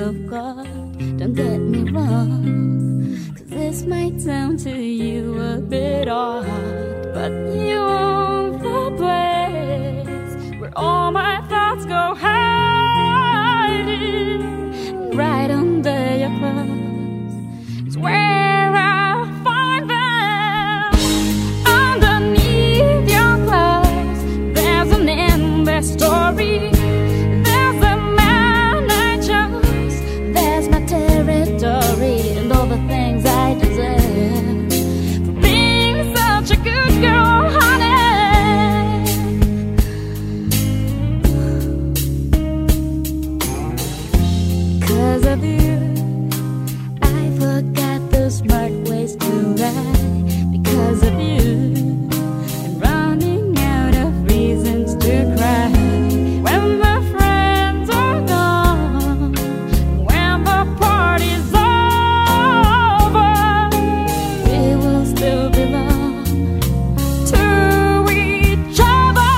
of God. Don't get me wrong, 'cause this might sound to you a bit odd, but you own the place where all my thoughts go hiding. And right under your clothes is where I find them. Underneath your clothes there's an endless story. There's the man I chose, there's my territory, and all the things I deserve for being such a good girl, honey. 'Cause of you I forgot the smart ways to ride. Because of you I'm running out of reasons to cry. When the friends are gone, when the party's over, we will still belong to each other.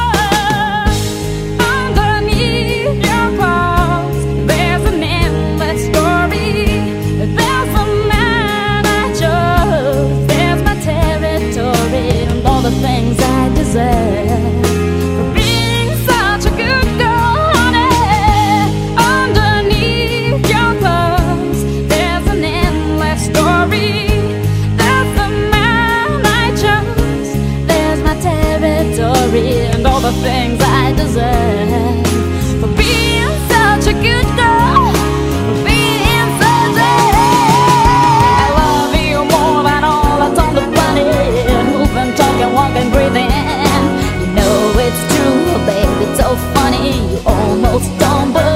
Underneath your clothes there's an endless story. There's a man I chose, there's my territory, and all the things I deserve for being such a good girl, honey. Underneath your clothes there's an endless story. There's the man I chose, there's my territory, and all the things I deserve for being such a good girl, for being such a... I love you more than all that's on the planet. Moving, talking, walking, breathing. You know it's true, baby, it's so funny. You almost don't believe